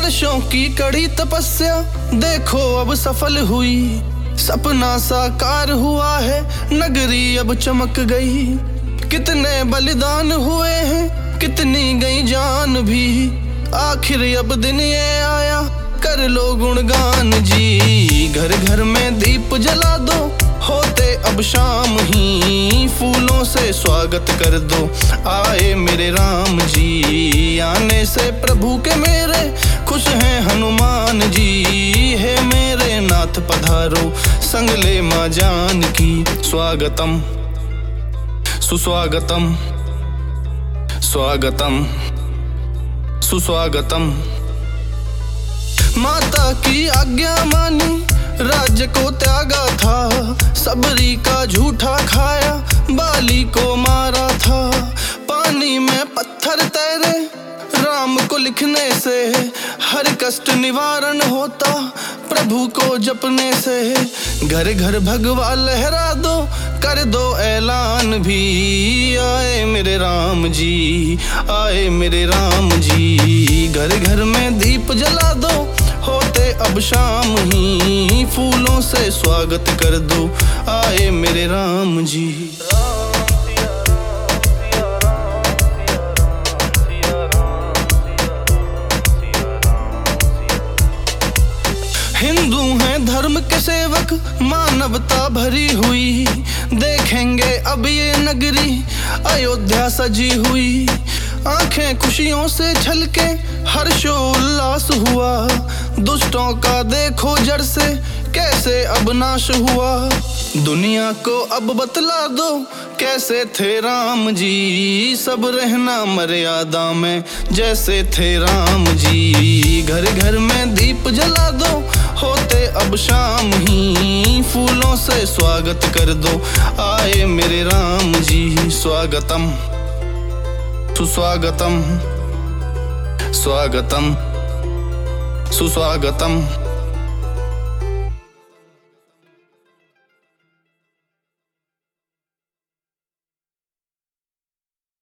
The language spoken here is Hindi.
वर्षों की कड़ी तपस्या देखो अब सफल हुई। सपना साकार हुआ है, नगरी अब चमक गई। कितने बलिदान हुए हैं, कितनी गई जान भी। आखिर अब दिन ये आया, कर लो गुणगान जी। घर घर में दीप जला दो, होते अब शाम ही। फूलों से स्वागत कर दो, आए मेरे राम जी। आने से प्रभु के मेरे खुश हैं हनुमान जी। हे मेरे नाथ पधारो, संग ले माँ जान की। स्वागतम सुस्वागतम, स्वागतम सुस्वागतम। माता की आज्ञा मानी, राज्य को त्यागा था। सबरी का झूठा खाया, बाली को मारा था। पानी में पत्थर तैरे, राम को लिखने से। हर कष्ट निवारण होता, प्रभु को जपने से। घर घर भगवा लहरा दो, कर दो ऐलान भी। आए मेरे राम जी, आए मेरे राम जी। घर घर में दीप जला दो, होते अब शाम ही। फूलों से स्वागत कर दो, आए मेरे राम जी। हिंदू हैं धर्म के सेवक, मानवता भरी हुई। देखेंगे अब ये नगरी, अयोध्या सजी हुई। आंखें खुशियों से छलके, हर्षोल्लास हुआ। दुष्टों का देखो जड़ से, कैसे अब नाश हुआ। दुनिया को अब बतला दो, कैसे थे राम जी। सब रहना मर्यादा में, जैसे थे राम जी। घर घर में दीप जला दो, होते अब शाम ही। फूलों से स्वागत कर दो, आए मेरे राम जी। स्वागतम सुस्वागतम, स्वागतम सुस्वागतम।